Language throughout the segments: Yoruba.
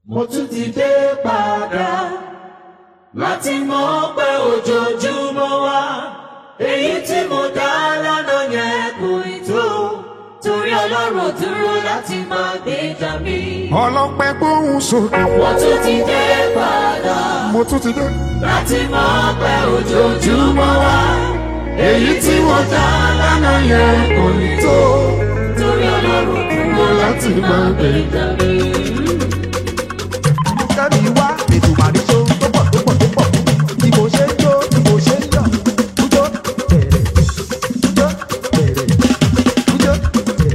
mo tún ti dé padà láti mọ̀ pé ojoojúmọ́ wa èyí tí mo dá lánàá yẹn kò ì tó torí Ọlọ́run dúró láti máa gbèjà mi. Ọlọ́pẹ́ gbóhùn sókè. mo tún ti dé padà Mo tún ti dé. láti mọ̀ pé ojoojúmọ́ wa èyí tí mo dá lánàá yẹn kò ì tó torí Ọlọ́run dúró láti máa gbèjà mi. Kẹ́mi wá ètò màríṣó tó pọ̀ tó pọ̀ tó pọ̀ bí mo ṣe ń jó bí mo ṣe ń yọ̀ tújó bẹ̀rẹ̀ tújó bẹ̀rẹ̀ tújó bẹ̀rẹ̀.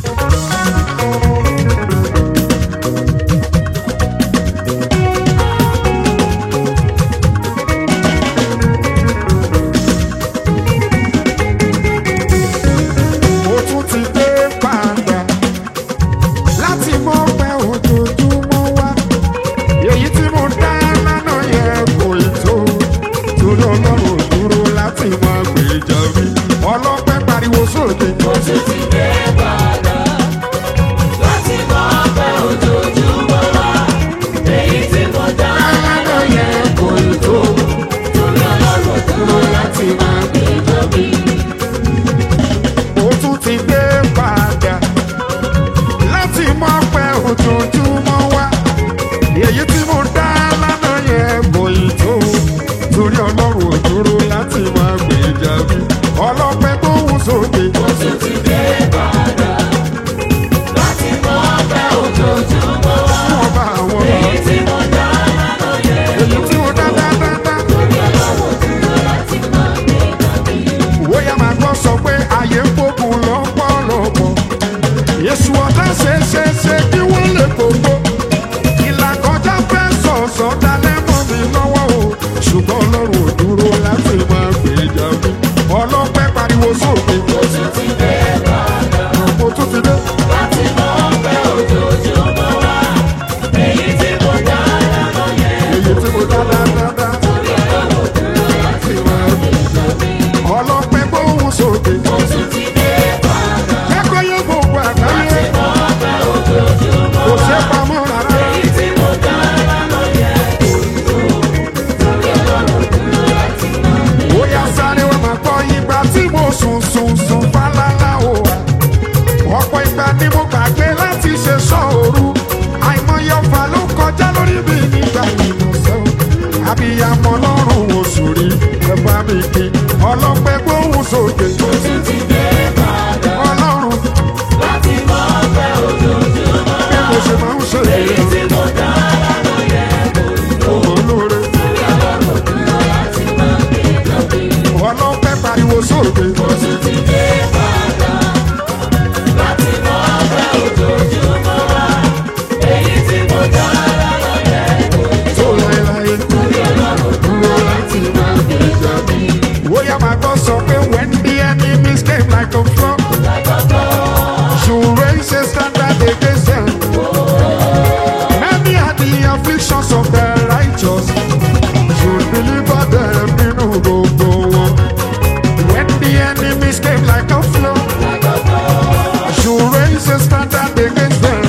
Mo tún ti dé padà láti mọ̀ pé ojoojúmọ́ wá. Èyí tí mo dá lánàá yẹn kò ì tó torí Ọlọ́run dúró láti máa gbèjà mi. Ọlọ́pẹ́ pariwo sókè. mo tún ti dé padà láti mọ̀ pé ojoojúmọ́ wa èyí tí mo dá lánàá yẹn kò ì tó torí Ọlọ́run dúró láti máa gbèjà mi. Mo tún ti dé padà láti mọ̀ pé ojoojúmọ́ wá. Èyí tí mo dá lánàá yẹn kò ì tó torí Ọlọ́run dúró láti máa gbèjà mi. Ọlọ́pẹ́ gbóhùn sókè. mo tún ti dé padà láti mọ̀ pé ojoojúmọ́ wa Ọba àwọn èyí tí mo dá lánàá yẹn èyí tí mo dá dáadáa. torí Ọlọ́run dúró láti máa gbèjà mi. Bóyá máa gbọ́ sọ pé ayé ń gbógun lọ́pọ̀lọpọ̀. Èṣù ọ̀tá ṣe kí wọ́n lè gbogbo. Ìlàkọjá fẹ́ sọ̀sọ̀ dalẹ̀ mọ́ mi lọ́wọ́ o. Ṣùgbọ́n Ọlọ́run ò dúró láti máa gbèjà mi. Ọlọ́pẹ́ pariwo sókè. mo tún ti dé padà Mo tún ti dé. láti mọ̀ pé ojoojúmọ́ wa èyí tí mo dá lánàá yẹn Èyí tí mo dá dáadáa. torí Ọlọ́run dúró láti máa gbèjà mi. Ọlọ́pẹ́ gbóhùn sókè. mo tún ti dé padà Kẹ́kọ̀ọ́ yẹ gbogbo àgbáyé. láti mọ̀ pé ojoojúmọ́ Kò wa ṣe pamọ́ rárá. èyí tí mo dá lánàá yẹn kò ì tó torí Ọlọ́run dúró láti máa gbèjà mi. Bóyá sáré wá máa gbọ́ ìgbà tí mo sùn fálálá o. Ọ̀pọ̀ ìgbà ni mo gbàgbé láti ṣe sọ́ọ̀rù. Àìmọye ọ̀fà ló kọjá lórí mi nígbà ìmọ̀sán. Abiyamọ lọ́rùn oṣù rí ẹ bá mi kí. Ọlọ́pẹ́ gbóhùn sókè. mo tún ti dé padà Ọlọ́run láti mọ̀ pé ojoojúmọ́ bí mo ṣe máa ń ṣe èyí tí mo dá lánàá yẹn kò ì tó ọmọ lóore. torí Ọlọ́run dúró láti máa gbèjà mi. Ọlọ́pẹ́ pariwo sókè. mo tún ti dé padà láti mọ̀ pé ojoojúmọ́ wa èyí tí mo dá lánàá yẹn kò ì Tó tó láéláé. torí Ọlọ́run dúró láti máa gbèjà mi. Bóyá máa gbọ́ sọ pé when the enemies came like a flood. You raise a standard against them. Many are the afflictions of the righteous. You deliver them in gbogbo wọn. When the enemies came like a flood. You raise a standard against them.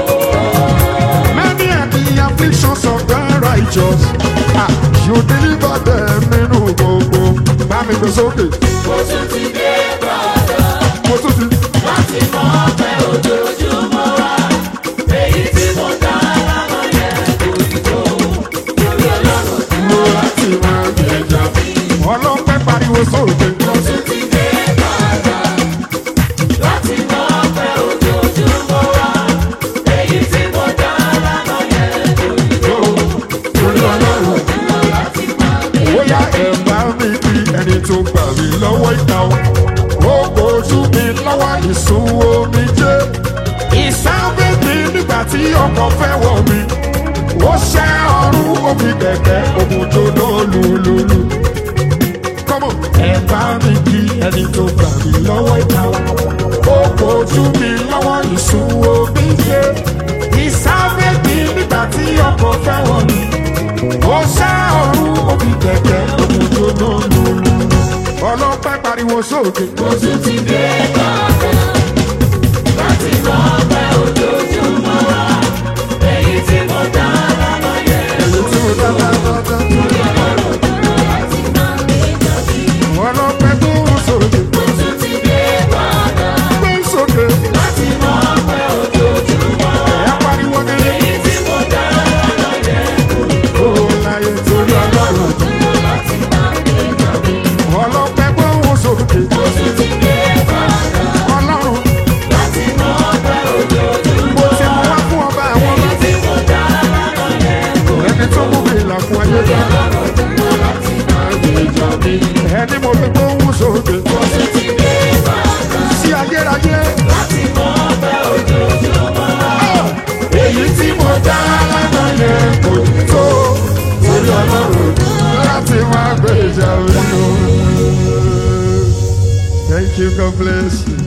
Many are the afflictions of the righteous. You deliver them in gbogbo. Bá mi gbé sókè. mo tún ti dé padà Mo tún ti. láti mọ̀ pé ojoojúmọ́ wa èyí tí mo dá lánàá yẹn kò ì tó torí Ọlọ́run dúró láti máa gbèjà mi. Ọlọ́pẹ́ pariwo sókè. mo tún ti dé padà láti mọ̀ pé ojoojúmọ́ wa èyí tí mo dá lánàá yẹn kò ì tó torí Ọlọ́run dúró láti máa gbèjà mi. Bóyá ẹ̀ bá mi kí ẹni tó gbà mí lọ́wọ́ ìta o. Ó gbójú mi lọ́wọ́ ìsun omi jẹ́. Ìsáwé mi nígbà tí ọkọ̀ fẹ́ wọ̀ mí. Ó ṣẹ́ ọrùn omi kẹ̀kẹ́ òmùjọ náà lùlùlù. Kọ́mọ̀ ẹ̀ bá mi kí ẹni tó gbà mí lọ́wọ́ ìta o. Ó gbójú mi lọ́wọ́ ìsun omi jẹ́. Ìsáwé mi nígbà tí ọkọ̀ fẹ́ wọ̀ mí. Ó ṣẹ́ ọrùn omi kẹ̀kẹ́ òmùjọ náà lùlùlù. Ọlọ́pẹ́ pariwo sókè. mo tún ti dé padà láti mọ̀ pé ojoojúmọ́ wa èyí tí mo dá Torí ọlọ́run dúró láti máa gbèjà mi. Ẹni mo fi gbóhùn sókè. Mo tún ti dé padà. Sí ayérayé. Láti mọ ọpẹ́ ojoojúmọ́. Èyí tí mo dá lánàá yẹn kò tó. Torí ọlọ́run láti máa gbèjà mi. Thank you, God bless you.